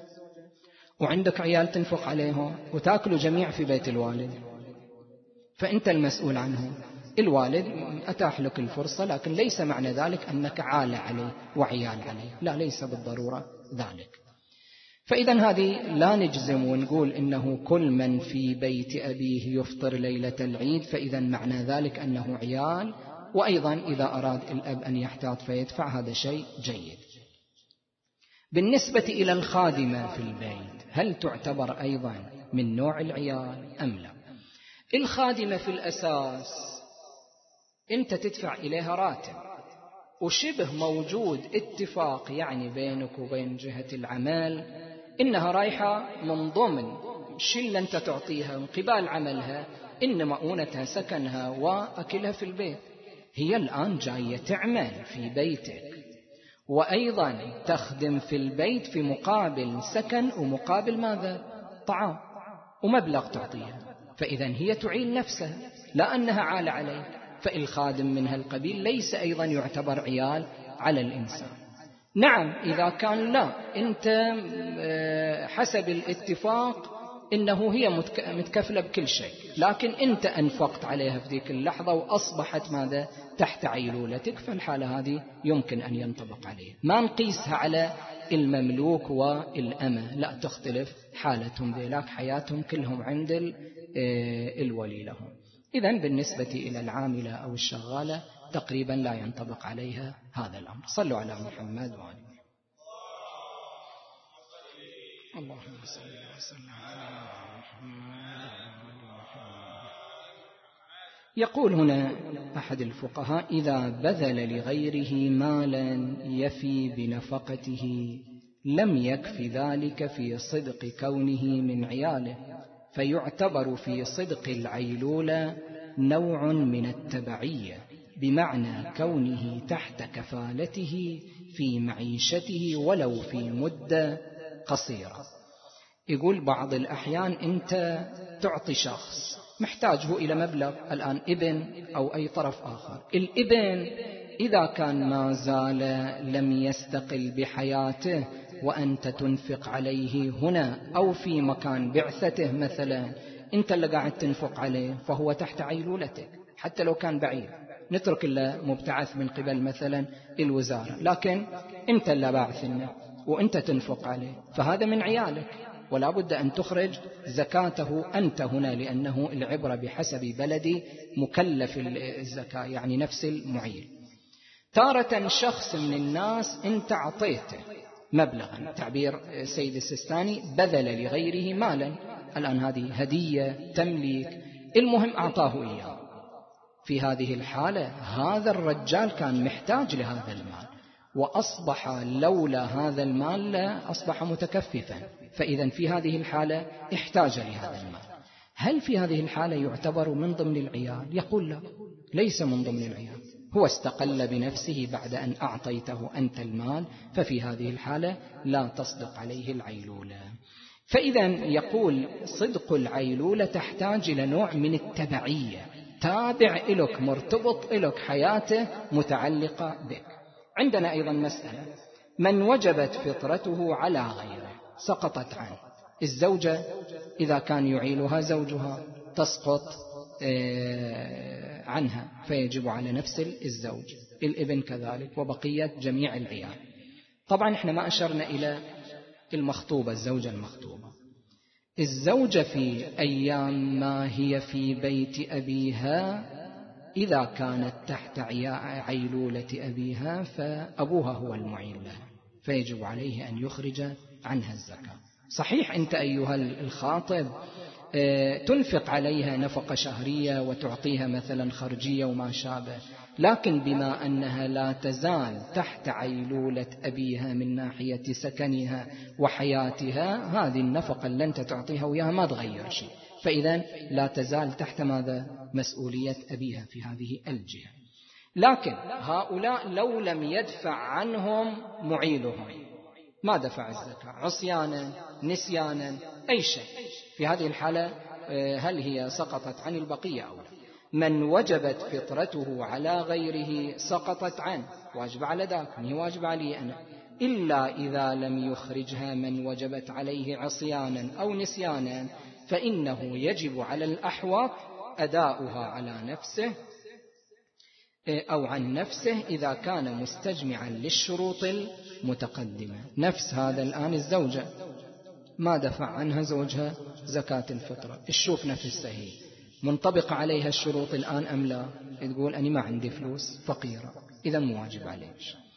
وعندك عيال تنفق عليهم وتأكلوا جميع في بيت الوالد، فأنت المسؤول عنهم. الوالد أتاح لك الفرصة، لكن ليس معنى ذلك أنك عال عليه وعيال عليه، لا، ليس بالضرورة ذلك. فإذا هذه لا نجزم ونقول إنه كل من في بيت أبيه يفطر ليلة العيد فإذا معنى ذلك أنه عيال. وأيضا إذا أراد الأب أن يحتاط فيدفع هذا شيء جيد. بالنسبة إلى الخادمة في البيت، هل تعتبر أيضا من نوع العيال أم لا؟ الخادمة في الأساس أنت تدفع إليها راتب، وشبه موجود اتفاق يعني بينك وبين جهة العمل إنها رايحة من ضمن الشيء اللي أنت تعطيها من قبال عملها إن مؤونتها سكنها وأكلها في البيت. هي الآن جاية تعمل في بيتك وأيضا تخدم في البيت في مقابل سكن ومقابل ماذا؟ طعام ومبلغ تعطيها، فإذا هي تعيل نفسها لا أنها عال عليك. فالخادم من هالقبيل ليس أيضا يعتبر عيال على الإنسان. نعم، إذا كان لا أنت حسب الاتفاق إنه هي متكفلة بكل شيء، لكن أنت أنفقت عليها في ذيك اللحظة وأصبحت ماذا تحت عيلولتك، فالحالة هذه يمكن أن ينطبق عليها. ما نقيسها على المملوك والأمة، لا، تختلف حالتهم ذيلاك، حياتهم كلهم عند الولي لهم. إذن بالنسبة إلى العاملة أو الشغالة تقريبا لا ينطبق عليها هذا الأمر. صلوا على محمد وآله. اللهم صل وسلم على محمد. يقول هنا أحد الفقهاء: إذا بذل لغيره مالا يفي بنفقته لم يكف ذلك في صدق كونه من عياله، فيعتبر في صدق العيلولة نوع من التبعية، بمعنى كونه تحت كفالته في معيشته ولو في مدة قصيرة. يقول بعض الأحيان أنت تعطي شخص محتاجه إلى مبلغ، الآن ابن أو أي طرف آخر، الابن إذا كان ما زال لم يستقل بحياته وأنت تنفق عليه هنا أو في مكان بعثته مثلا، أنت اللي قاعد تنفق عليه فهو تحت عيلولتك حتى لو كان بعيد، نترك اللي مبتعث من قبل مثلا الوزارة، لكن أنت اللي باعثنا وأنت تنفق عليه، فهذا من عيالك ولا بد أن تخرج زكاته أنت هنا، لأنه العبرة بحسب بلدي مكلف الزكاة، يعني نفس المعيل. تارة شخص من الناس أنت أعطيته مبلغا، تعبير سيد السيستاني بذل لغيره مالا، الآن هذه هدية تمليك، المهم أعطاه إياه. في هذه الحالة هذا الرجال كان محتاج لهذا المال، وأصبح لولا هذا المال أصبح متكففا، فإذا في هذه الحالة احتاج لهذا المال. هل في هذه الحالة يعتبر من ضمن العيال؟ يقول لا، ليس من ضمن العيال، هو استقل بنفسه بعد أن أعطيته أنت المال، ففي هذه الحالة لا تصدق عليه العيلولة. فإذا يقول صدق العيلولة تحتاج إلى نوع من التبعية، تابع إلك، مرتبط إلك، حياته متعلقة بك. عندنا أيضا مسألة: من وجبت فطرته على غيره سقطت عنه. الزوجة إذا كان يعيلها زوجها تسقط عنها فيجب على نفس الزوج، الابن كذلك، وبقية جميع العيال. طبعا احنا ما أشرنا إلى المخطوبة، الزوجة المخطوبة. الزوجة في أيام ما هي في بيت أبيها إذا كانت تحت عيلولة أبيها فأبوها هو المعين لها، فيجب عليه أن يخرج عنها الزكاة. صحيح أنت أيها الخاطب تنفق عليها نفقة شهرية وتعطيها مثلا خرجية وما شابه، لكن بما أنها لا تزال تحت عيلولة أبيها من ناحية سكنها وحياتها، هذه النفقة اللي أنت تعطيها وياها ما تغير شيء، فإذا لا تزال تحت ماذا؟ مسؤولية أبيها في هذه الجهة. لكن هؤلاء لو لم يدفع عنهم معيلهم، ما دفع الزكاة، عصيانا، نسيانا، أي شيء، في هذه الحالة هل هي سقطت عن البقية أو لا؟ من وجبت فطرته على غيره سقطت عنه، واجب على ذاك، هي واجب علي أنا، إلا إذا لم يخرجها من وجبت عليه عصيانا أو نسيانا، فإنه يجب على الأحوط أداؤها على نفسه أو عن نفسه إذا كان مستجمعا للشروط المتقدمة. نفس هذا الآن الزوجة ما دفع عنها زوجها زكاة الفطرة، الشوف نفسها هي منطبق عليها الشروط الآن أم لا؟ تقول أنا ما عندي فلوس، فقيرة، إذا مواجب عليه.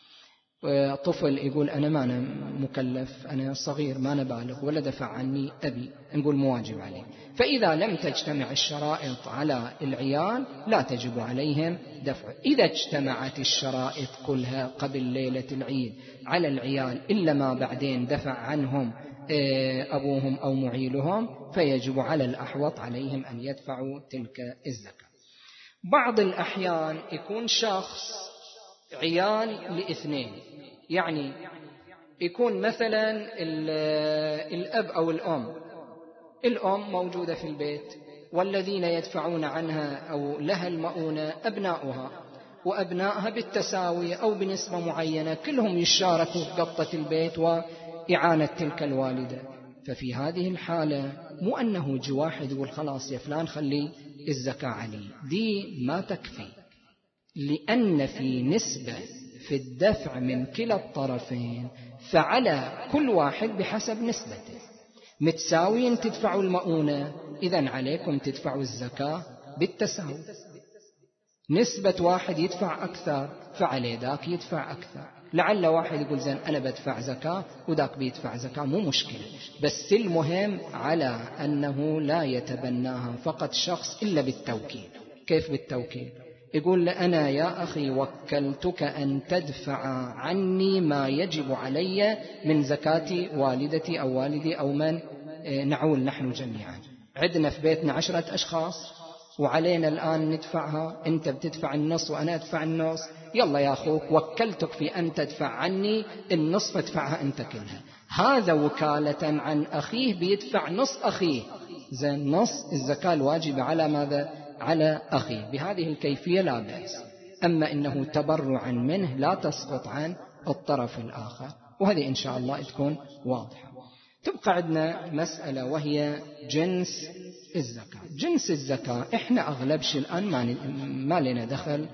طفل يقول أنا ما أنا مكلف، أنا صغير ما أنا بالغ ولا دفع عني أبي، نقول مواجب عليه. فإذا لم تجتمع الشرائط على العيال لا تجب عليهم دفع. إذا اجتمعت الشرائط كلها قبل ليلة العيد على العيال إلا ما بعدين دفع عنهم أبوهم أو معيلهم، فيجب على الأحوط عليهم أن يدفعوا تلك الزكاة. بعض الأحيان يكون شخص عيال لاثنين، يعني يكون مثلا الأب أو الأم، الأم موجودة في البيت والذين يدفعون عنها أو لها المؤونة أبناؤها، وأبنائها بالتساوي أو بنسبة معينة كلهم يشاركوا في قطة البيت وإعانة تلك الوالدة. ففي هذه الحالة مو أنه جي واحد يقول خلاص يا فلان خلي الزكاة علي، دي ما تكفي، لأن في نسبة في الدفع من كلا الطرفين، فعلى كل واحد بحسب نسبته، متساويين تدفعوا المؤونة، إذن عليكم تدفعوا الزكاة بالتساوي. نسبة واحد يدفع أكثر فعليه ذاك يدفع أكثر، لعل واحد يقول زين أنا بدفع زكاة وذاك بيدفع زكاة، مو مشكلة، بس المهم على أنه لا يتبناها فقط شخص إلا بالتوكيل، كيف بالتوكيل؟ يقول أنا يا أخي وكلتك أن تدفع عني ما يجب علي من زكاة والدتي أو والدي أو من نعول نحن جميعا. عندنا في بيتنا عشرة أشخاص وعلينا الآن ندفعها، أنت بتدفع النص وأنا أدفع النص، يلا يا أخوك وكلتك في أن تدفع عني النص فادفعها أنت كلها. هذا وكالة عن أخيه بيدفع نص أخيه، زين نص الزكاة الواجبة على ماذا؟ على أخيه. بهذه الكيفية لا بأس. أما إنه تبرعا منه لا تسقط عن الطرف الآخر، وهذه إن شاء الله تكون واضحة. تبقى عندنا مسألة وهي جنس الزكاة. جنس الزكاة إحنا أغلب شيء الآن ما لنا دخل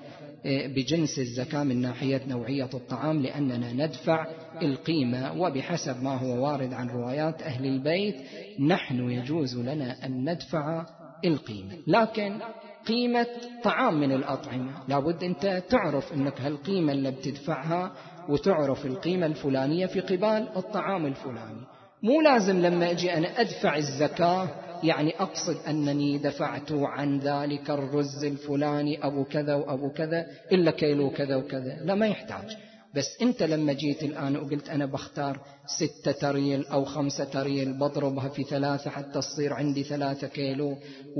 بجنس الزكاة من ناحية نوعية الطعام، لأننا ندفع القيمة، وبحسب ما هو وارد عن روايات أهل البيت نحن يجوز لنا أن ندفع القيمة. لكن قيمة طعام من الأطعمة لابد أنت تعرف أنك هالقيمة اللي بتدفعها وتعرف القيمة الفلانية في قبال الطعام الفلاني. مو لازم لما أجي أنا أدفع الزكاة يعني أقصد أنني دفعت عن ذلك الرز الفلاني أبو كذا وأبو كذا إلا كيلو كذا وكذا، لا ما يحتاج. بس أنت لما جيت الآن وقلت أنا بختار ستة ريال أو خمسة ريال بضربها في ثلاثة حتى تصير عندي ثلاثة كيلو،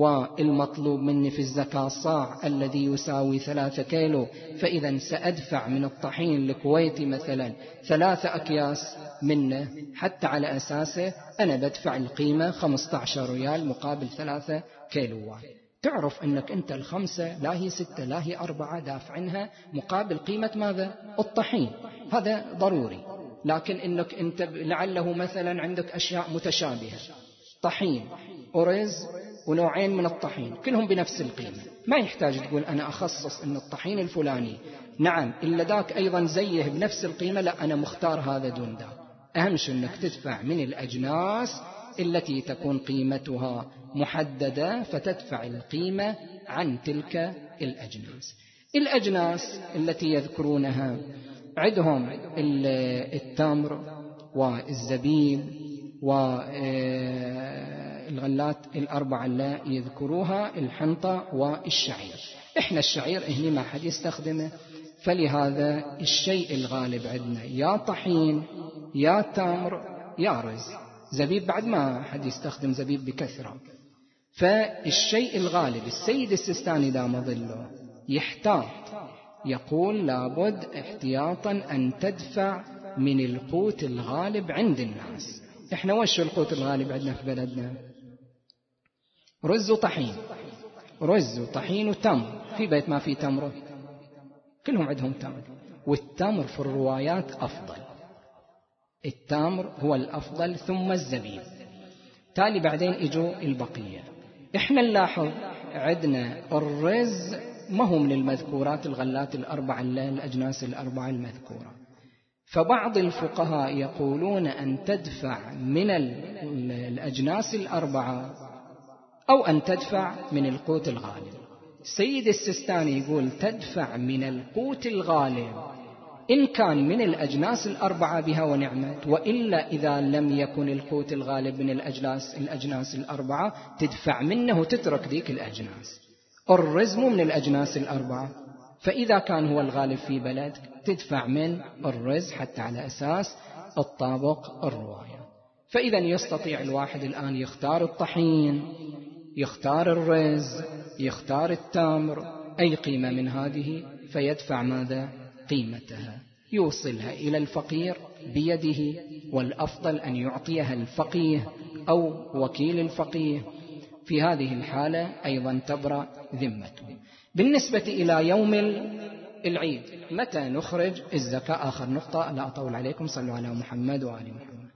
والمطلوب مني في الزكاة صاع الذي يساوي ثلاثة كيلو، فإذا سأدفع من الطحين الكويتي مثلا ثلاثة أكياس منه، حتى على أساسه أنا بدفع القيمة خمسة عشر ريال مقابل ثلاثة كيلوات. تعرف أنك أنت الخمسة لا هي ستة لا هي أربعة دافعنها مقابل قيمة ماذا؟ الطحين. هذا ضروري. لكن أنك أنت لعله مثلا عندك أشياء متشابهة، طحين ورز ونوعين من الطحين كلهم بنفس القيمة، ما يحتاج تقول أنا أخصص أن الطحين الفلاني نعم إلا ذاك أيضا زيه بنفس القيمة، لا أنا مختار هذا دون ذاك. أهم شيء أنك تدفع من الأجناس التي تكون قيمتها محددة، فتدفع القيمة عن تلك الأجناس. الأجناس التي يذكرونها عندهم التمر والزبيب والغلات الأربعة اللي يذكروها، الحنطة والشعير. إحنا الشعير إهني ما حد يستخدمه، فلهذا الشيء الغالب عندنا يا طحين يا تمر يا رز. زبيب بعد ما حد يستخدم زبيب بكثرة. فالشيء الغالب السيد السيستاني دام ظله يحتاط، يقول لابد احتياطا أن تدفع من القوت الغالب عند الناس. احنا وش القوت الغالب عندنا في بلدنا؟ رز وطحين، رز وطحين وتمر. في بيت ما في تمر؟ كلهم عندهم تمر، والتمر في الروايات أفضل. التمر هو الأفضل ثم الزبيب، تالي بعدين يجوا البقية. احنا نلاحظ عندنا الرز ما هو من المذكورات الغلات الأربعة الأجناس الأربعة المذكورة، فبعض الفقهاء يقولون أن تدفع من الأجناس الأربعة أو أن تدفع من القوت الغالب. سيد السيستاني يقول تدفع من القوت الغالب إن كان من الأجناس الأربعة بها ونعمت، وإلا إذا لم يكن القوت الغالب من الأجناس الأجناس الأربعة تدفع منه وتترك ذيك الأجناس. الرز مو من الأجناس الأربعة، فإذا كان هو الغالب في بلد تدفع من الرز حتى على أساس الطابق الرواية. فإذا يستطيع الواحد الآن يختار الطحين، يختار الرز، يختار التمر، أي قيمة من هذه فيدفع ماذا؟ قيمتها، يوصلها إلى الفقير بيده، والأفضل أن يعطيها الفقيه أو وكيل الفقيه. في هذه الحالة أيضا تبرأ ذمته. بالنسبة إلى يوم العيد متى نخرج الزكاة؟ آخر نقطة لا أطول عليكم، صلوا على محمد وآل محمد.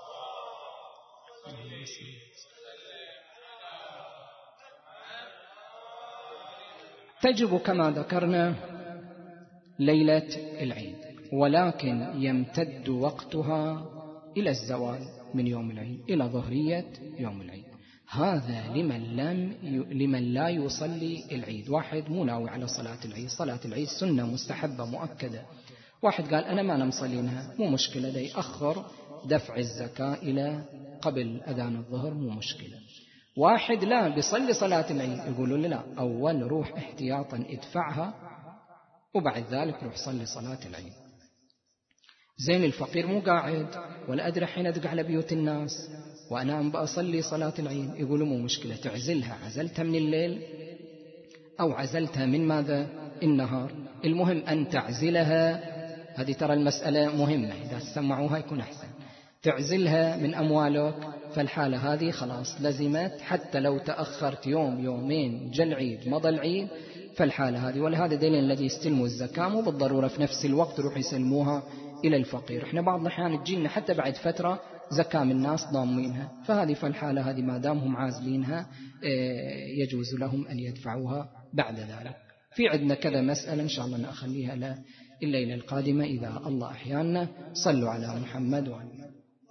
تجب كما ذكرنا ليلة العيد، ولكن يمتد وقتها إلى الزوال من يوم العيد إلى ظهرية يوم العيد. هذا لمن, لم ي... لمن لا يصلي العيد. واحد مو ناوي على صلاة العيد، صلاة العيد سنة مستحبة مؤكدة، واحد قال أنا ما نمصلينها، مو مشكلة، ده يأخر دفع الزكاة إلى قبل أذان الظهر، مو مشكلة. واحد لا بيصلي صلاة العيد، يقولوا لا، أول روح احتياطا ادفعها وبعد ذلك روح صلي صلاة العيد. زين الفقير مو قاعد ولا أدري حين أدق على بيوت الناس وأنا أم بأصلي صلاة العيد، يقولوا مو مشكلة، تعزلها، عزلتها من الليل أو عزلتها من ماذا؟ النهار، المهم أن تعزلها. هذه ترى المسألة مهمة، إذا سمعوها يكون أحسن. تعزلها من أموالك، فالحالة هذه خلاص لزمت، حتى لو تأخرت يوم يومين جاء العيد مضى العيد، فالحالة هذه. ولهذا دليل الذي يستلموا الزكاة مو بالضرورة في نفس الوقت يروح يسلموها إلى الفقير. إحنا بعض الأحيان تجينا حتى بعد فترة زكاة من الناس ضامينها، فهذه فالحالة هذه ما دام هم عازلينها يجوز لهم أن يدفعوها بعد ذلك. في عندنا كذا مسألة إن شاء الله نأخليها الليلة القادمة إذا الله أحيانا. صلوا على محمد وعلى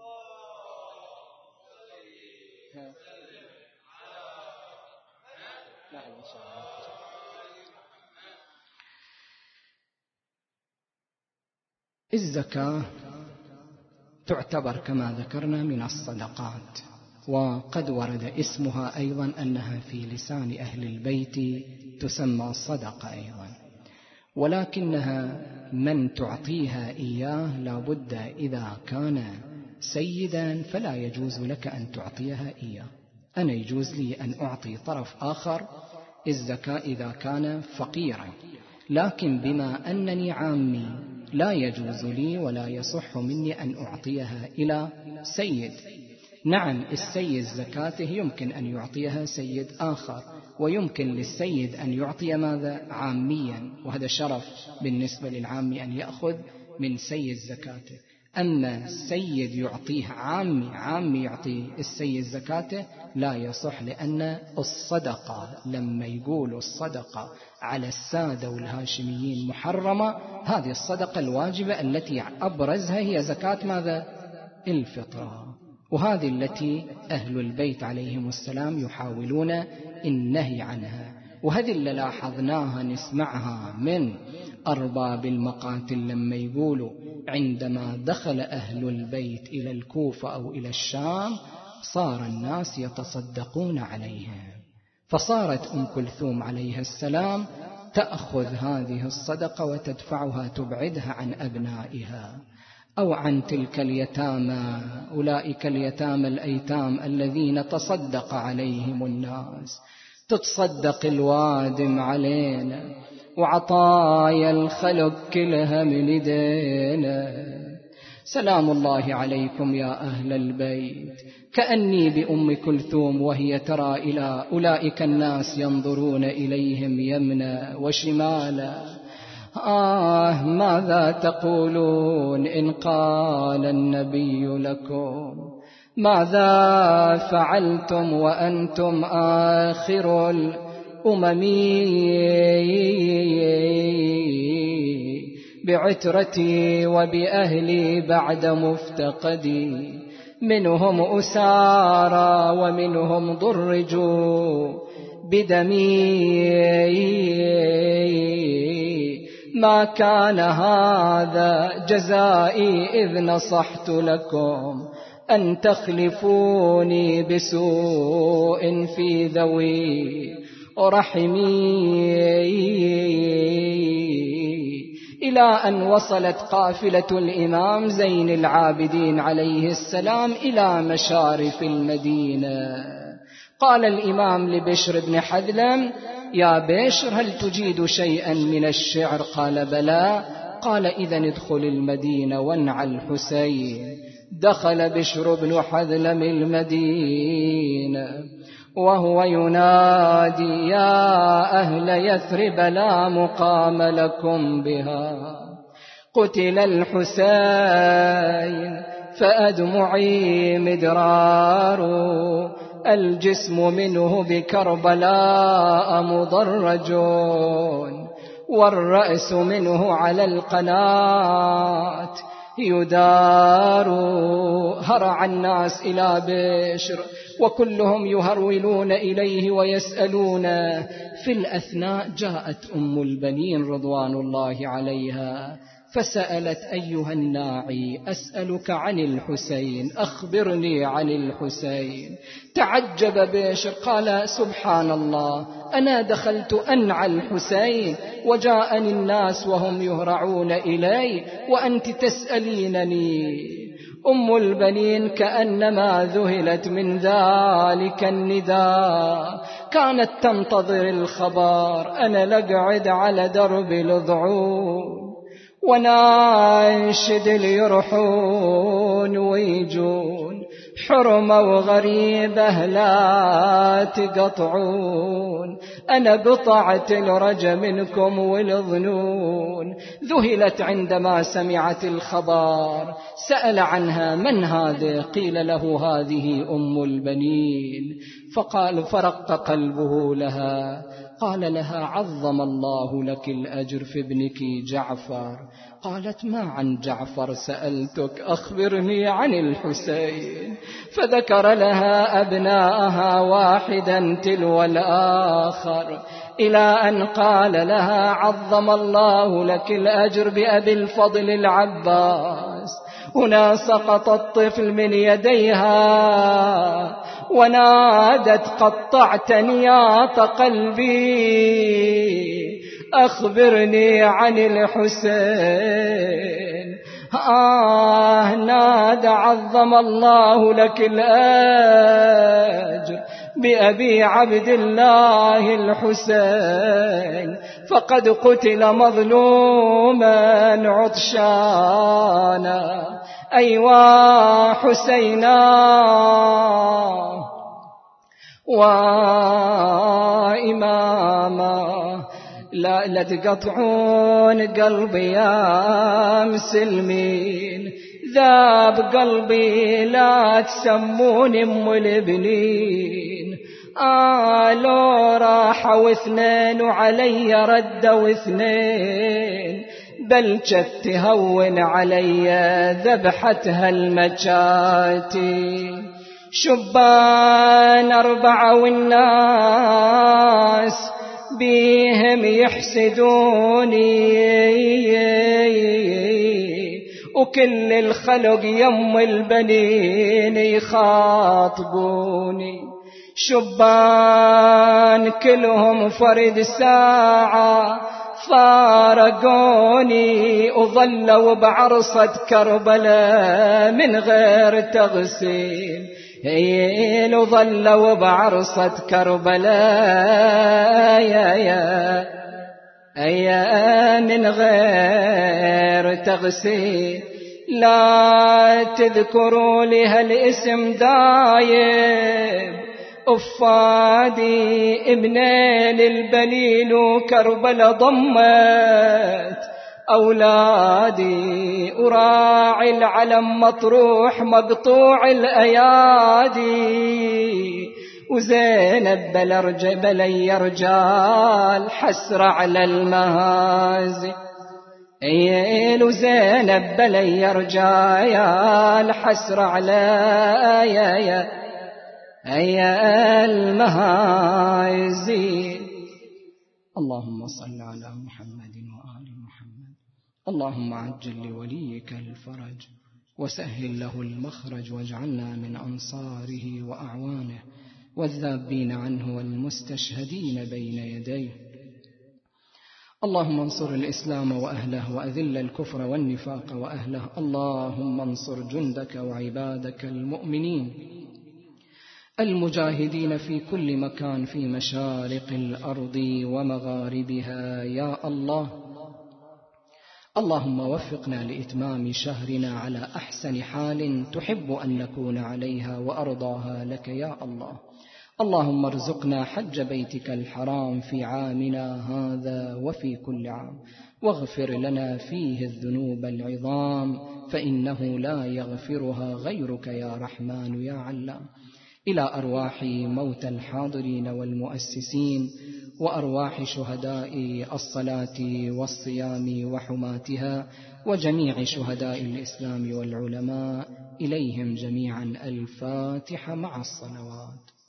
الزكاة تعتبر كما ذكرنا من الصدقات، وقد ورد اسمها أيضا أنها في لسان أهل البيت تسمى الصدقة أيضا، ولكنها من تعطيها إياه لابد إذا كان سيدا فلا يجوز لك أن تعطيها إياه. أنا يجوز لي أن أعطي طرف آخر الزكاة إذا كان فقيرا، لكن بما أنني عامي لا يجوز لي ولا يصح مني أن أعطيها إلى سيد. نعم السيد زكاته يمكن أن يعطيها سيد آخر، ويمكن للسيد أن يعطي ماذا؟ عاميا، وهذا شرف بالنسبة للعامي أن يأخذ من سيد زكاته. أما السيد يعطيه عامي، عامي يعطي السيد زكاته، لا يصح، لأن الصدقة لما يقولوا الصدقة على السادة والهاشميين محرمة، هذه الصدقة الواجبة التي أبرزها هي زكاة ماذا؟ الفطرة، وهذه التي أهل البيت عليهم السلام يحاولون النهي عنها. وهذه اللي لاحظناها نسمعها من أرباب المقاتل لما يقولوا عندما دخل أهل البيت إلى الكوفة أو إلى الشام صار الناس يتصدقون عليهم، فصارت أم كلثوم عليها السلام تأخذ هذه الصدقة وتدفعها، تبعدها عن أبنائها أو عن تلك اليتامى، أولئك اليتامى الأيتام الذين تصدق عليهم الناس، تتصدق الوادم علينا وعطايا الخلق كلها من يدينا. سلام الله عليكم يا أهل البيت، كأني بأم كلثوم وهي ترى إلى أولئك الناس ينظرون إليهم يمنا وشمالا. آه ماذا تقولون إن قال النبي لكم؟ ماذا فعلتم وأنتم آخر الأمم بعترتي وبأهلي بعد مفتقدي؟ منهم أسارى ومنهم ضرجوا بدمي، ما كان هذا جزائي إذ نصحت لكم أن تخلفوني بسوء في ذوي رحمي. إلى أن وصلت قافلة الإمام زين العابدين عليه السلام إلى مشارف المدينة. قال الإمام لبشر بن حذلم: يا بشر هل تجيد شيئا من الشعر؟ قال: بلى. قال: إذن ادخل المدينة وانعى الحسين. دخل بشر بن حذلم المدينة وهو ينادي: يا أهل يثرب لا مقام لكم بها، قتل الحسين فأدمعي مدرار، الجسم منه بكربلاء مضرج، والرأس منه على القناة يدار. هرع الناس إلى بشر وكلهم يهرولون إليه ويسألون. في الأثناء جاءت أم البنين رضوان الله عليها فسألت: أيها الناعي، أسألك عن الحسين، أخبرني عن الحسين. تعجب بشر، قال: سبحان الله، أنا دخلت أنعى الحسين وجاءني الناس وهم يهرعون إلي وأنت تسألينني. أم البنين كأنما ذهلت من ذلك النداء، كانت تنتظر الخبر. أنا لقعد على درب الضعون وناشد ليرحون ويجون، حرمة وغريبة لا تقطعون، أنا بطعت الرجا منكم والظنون. ذهلت عندما سمعت الخبر، سأل عنها: من هذا؟ قيل له: هذه أم البنين. فقال فرق قلبه لها. قال لها: عظم الله لك الأجر في ابنك جعفر. قالت: ما عن جعفر سألتك، أخبرني عن الحسين. فذكر لها أبناءها واحدا تلو الآخر، إلى أن قال لها: عظم الله لك الأجر بأبي الفضل العباس. هنا سقط الطفل من يديها ونادت: قطعت نياط قلبي، أخبرني عن الحسين. آه نادى: عظم الله لك الأجر بأبي عبد الله الحسين، فقد قتل مظلوما عطشانا. أيوا حسينا وإماما، لا, لا تقطعون قلبي يا مسلمين، ذاب قلبي لا تسمون أم البنين. آه لو راحوا اثنين وعلي ردوا اثنين، بل جت تهون علي ذبحتها المجاتي. شبان أربعة والناس بيهم يحسدوني، وكل الخلق يم البنين يخاطبوني. شبان كلهم فرد ساعة فارقوني، وظلوا بعرصة كربلاء من غير تغسيل. هيل وظلوا بعرصة كربلاء يا يا يا من غير تغسيل. لا تذكروا لي هالاسم دايب، أفادي ابنين البليل وكربلا ضمت أولادي، أراعي العلم مطروح مقطوع الأيادي. وزينب بلرج بلي رجال حسر على المهازي، ايل وزينب بلي رجال حسر على يا يا يا المهازي. اللهم صل على محمد وآل محمد. اللهم عجل لوليك الفرج وسهل له المخرج، واجعلنا من أنصاره وأعوانه والذابين عنه والمستشهدين بين يديه. اللهم انصر الإسلام وأهله وأذل الكفر والنفاق وأهله. اللهم انصر جندك وعبادك المؤمنين المجاهدين في كل مكان في مشارق الأرض ومغاربها يا الله. اللهم وفقنا لإتمام شهرنا على أحسن حال تحب أن نكون عليها وأرضاها لك يا الله. اللهم ارزقنا حج بيتك الحرام في عامنا هذا وفي كل عام، واغفر لنا فيه الذنوب العظام، فإنه لا يغفرها غيرك يا رحمن يا علام. إلى أرواح موتى الحاضرين والمؤسسين، وأرواح شهداء الصلاة والصيام وحماتها، وجميع شهداء الإسلام والعلماء، إليهم جميعا الفاتحة مع الصلوات.